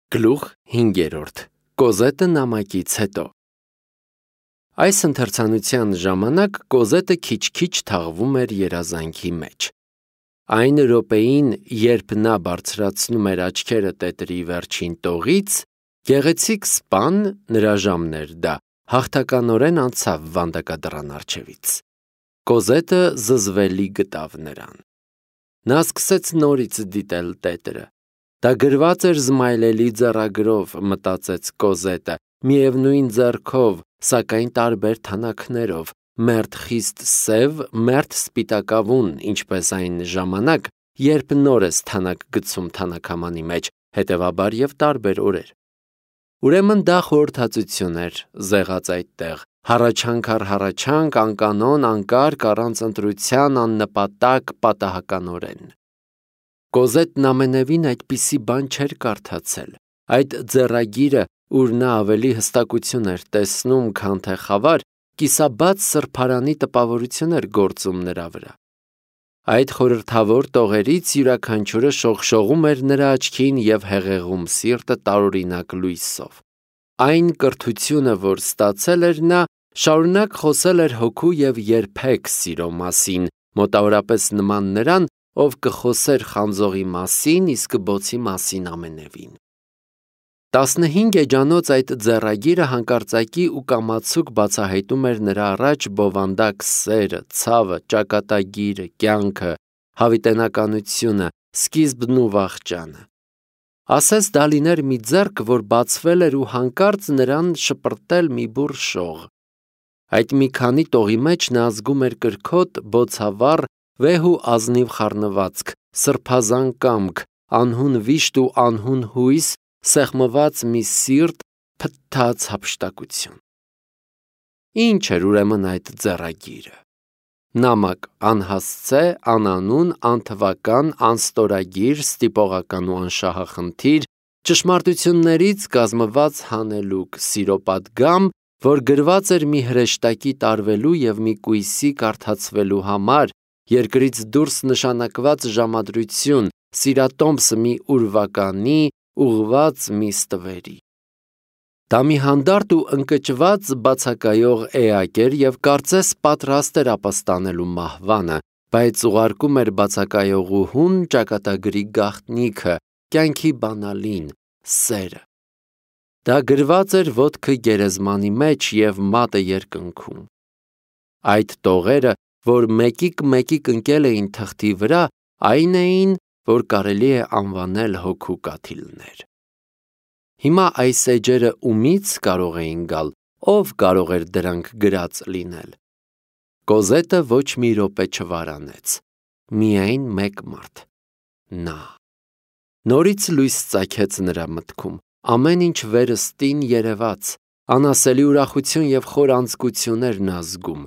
Գլուխ 5. Կոզետը նամակից հետո։ Այս ընթերցանության ժամանակ Կոզետը քիչ-քիչ թաղվում էր երազանքի մեջ։ Այն րոպեին, երբ նա բարձրացնում էր աչքերը տետրի վերջին տողից, գեղեցիկ սպան, նրա ժամն էր դա, հաղթականորեն անցավ վանդակադռան առջևից։ Կոզետը զզվելի գտավ նրան։ Նա սկսեց նորից դիտել տետրը։ Դա գրված էր զմայլելի ձեռագրով, մտածեց Կոզետը, միևնույն ձեռքով, սակայն տարբեր թանաքներով, մերթ խիստ սև, մերթ սպիտակավուն, ինչպես այն ժամանակ, երբ նոր ես թանակ գցում թանաքամանի մեջ, հետևաբար և տարբեր օրեր։ Ուրեմն դա խորհրդածություն էր, զեղած այդտեղ, հառաչանք առ հառաչանք, անկանոն, անկարգ, առանց ընտրության, աննպատակ, պատահականորեն։ Կոզետն ամենևին այդպիսի բան չէր կարդացել։ Այդ ձեռագիրը, ուր նա ավելի հստակություն էր տեսնում, քան թե խավար, կիսաբաց սրբարանի տպավորություն էր գործում նրա վրա։ Այդ խորհրդավոր տողերից յուրաքանչյուրը շողշողում էր նրա աչքին և հեղեղում սիրտը տարօրինակ լույսով։ Այն կրթությունը, որ ստացել էր նա, շարունակ խոսել էր հոգու և երբեք սիրո մասին, մոտավորապես նման նրան, ով կխոսեր խանձողի մասին, իսկ բոցի մասին ամենևին։ 15 էջանոց այդ ձեռագիրը հանկարծակի ու կամացուկ բացահայտում էր նրա առաջ բովանդակ սերը, ցավը, ճակատագիրը, կյանքը, հավիտենականությունը, սկիզբն ու վախճանը։ Ասես դա լիներ մի ձեռք, որ բացվել էր ու հանկարծ նրան շպրտել մի բուռ շող։ Այդ մի քանի տողի մեջ նա զգում էր կրքոտ, բոցավառ, վեհ ու ազնիվ խառնվածք, սրբազան կամք, անհուն վիշտ ու անհուն հույս, սեղմված մի սիրտ, փթթած հափշտակություն։ Ինչ էր ուրեմն այդ ձեռագիրը։ Նամակ անհասցե, անանուն, անթվական, անստորագիր, ստիպողական ու անշահախնդիր, ճշմարտություններից կազմված հանելուկ, սիրո պատգամ, որ գրված էր մի հրեշտակի տարվելու և մի կույսի կարդացվելու համար, երկրից դուրս նշանակված ժամադրություն, սիրատոմս մի ուրվականի, ուղղված մի ստվերի։ Դա մի հանդարտ ու ընկճված բացակայող էակ էր և կարծես պատրաստ էր ապաստանելու մահվանը, բայց ուղարկում էր բացակայողուհուն ճակատագրի գաղտնիքը, կյանքի բանալին, սերը։ Դա գրված էր ոտքը գերեզմանի մեջ և մատը երկնքում։ Այդ տողերը, որ մեկիկ ընկել էին թղթի վրա, այն էին, որ կարելի է անվանել հոգու կաթիլներ։ Հիմա այս էջերը ումից կարող էին գալ, ով կարող էր դրանք գրած լինել։ Կոզետը ոչ մի րոպե չվարանեց։ Միայն մեկ մարդ՝ նա։ Նորից լույս ծագեց նրա մտքում, ամեն ինչ վերստին երևաց, անասելի ուրախություն և խոր անձկություն էր նա զգում։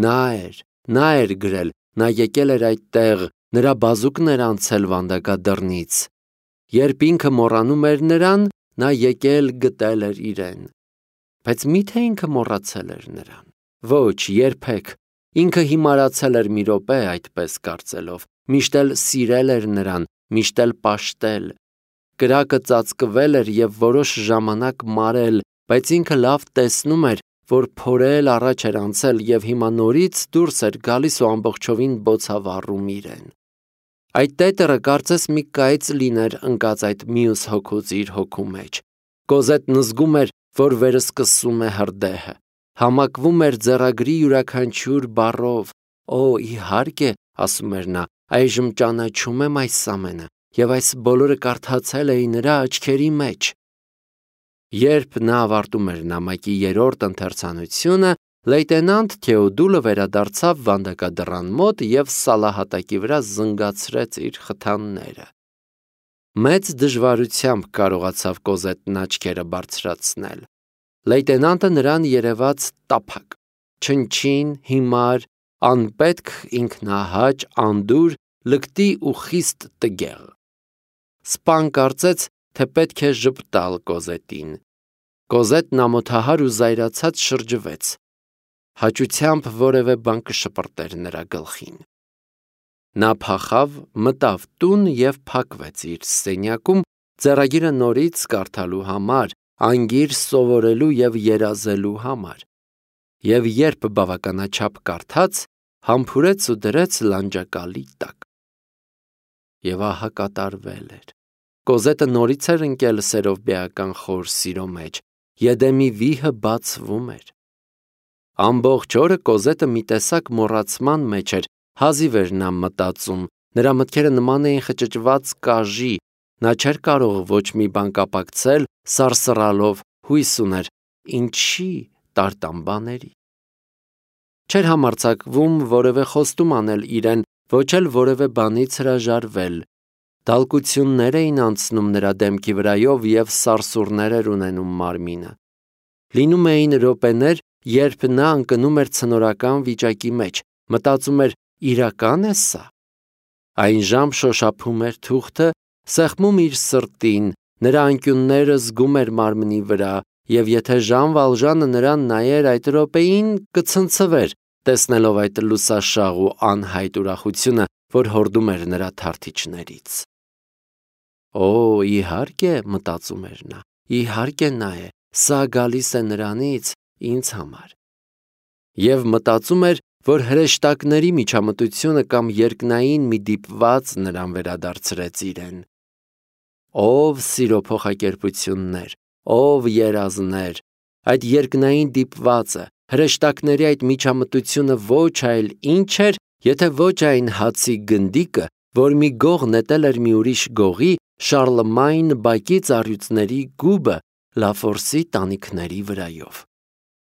Նա էր գրել, նա եկել էր այդտեղ, նրա բազուկն էր անցել վանդակադռնից։ Երբ ինքը մոռանում էր նրան, նա եկել գտել էր իրեն։ Բայց միթե ինքը մոռացել էր նրան։ Ոչ, երբեք։ Ինքը հիմարացել էր մի րոպե այդպես կարծելով, միշտ էլ սիրել էր նրան, միշտ էլ պաշտել։ Կրակը ծածկվել էր և որոշ ժամանակ մարել, բայց ինքը լավ տեսնում էր, որ փորել առաջ էր անցել և հիմա նորից դուրս էր գալիս ու ամբողջովին բոցավառում իրեն։ Այդ տետերը կարծես մի կայծ լիներ ընկած այդ մյուս հոգուց իր հոգու մեջ։ Կոզետն զգում էր, որ վերսկսում է հրդեհը, համակվում էր ձեռագրի յուրաքանչյուր բառով։ Օ, իհարկե, ասում էր նա, այժմ ճանաչում եմ այս ամենը, և այս բոլորը կարդացել էի նրա աչքերի մեջ։ Երբ նա ավարտում էր նամակի 3-րդ ընթերցանությունը, լեյտենանտ Թեոդուլը վերադարձավ վանդակադռան մոտ և սալահատակի վրա զնգացրեց իր խթանները։ Մեծ դժվարությամբ կարողացավ Կոզետն աչքերը բարձրացնել։ Լեյտենանտը նրան երևաց տափակ, չնչին, հիմար, անպետք, ինքնահաճ, անդուր, լկտի ու խիստ տգեղ։ Սպան կարծեց, թե պետք է ժպտալ Կոզետին։ Կոզետն ամոթահար ու զայրացած շրջվեց։ Հաճությամբ որևէ բան կշպրտեր նրա գլխին։ Նա փախավ, մտավ տուն և փակվեց իր սենյակում, ձեռագիրը նորից կարդալու համար, անգիր սովորելու և երազելու համար։ Եվ երբ բավականաչափ կարդաց, համբուրեց ու դրեց լանջակալի տակ։ Եվ ահա կատարվել էր։ Կոզետը նորից էր ընկել սերովբեական խոր սիրո մեջ, Եդեմի վիհը բացվում էր։ Ամբողջ օրը Կոզետը մի տեսակ մոռացման մեջ էր, հազիվ էր նա մտածում, նրա մտքերը նման էին խճճված կաժի, նա չէր կարող ոչ մի բան կապակցել, սարսռալով հույս ուներ, ինչի տարտամբաների։ Չէր համարձակվում որևէ խոստում անել իրեն, ոչ էլ որևէ բանից հրաժարվել։ Դալկություններ էին անցնում նրա դեմքի վրայով և սարսուռներ էր ունենում մարմինը։ Լինում էին րոպեներ, երբ նա ընկնում էր ցնորական վիճակի մեջ, մտածում էր՝ իրակա՞ն է սա։ Այն ժամ շոշափում էր թուղթը, սեղմում իր սրտին, նրա անկյունները զգում էր մարմնի վրա, և եթե Ժան Վալժանը նրան նայեր այդ րոպեին, կցնցվեր, տեսնելով այդ լուսաշաղ ու անհայտ ուրախությունը, որ հորդում էր նրա թարթիչներից։ Օ, իհարկե, մտածում էր նա, իհարկե նա է, սա գալիս է նրանից ինձ համար։ Եվ մտածում էր, որ հրեշտակների միջամտությունը կամ երկնային մի դիպված նրան վերադարձրեց իրեն։ Ով սիրո փոխակերպություններ, ով երազներ, այդ երկնային դիպվածը, հրեշտակների այդ միջամտությունը ոչ այլ ինչ էր, եթե ոչ այն հացի գնդիկը, որ մի գող նետել էր մի ուրիշ գողի, Շարլմայն բակի ծառյուծների գուբը Լաֆորսի տանիքների վրայով։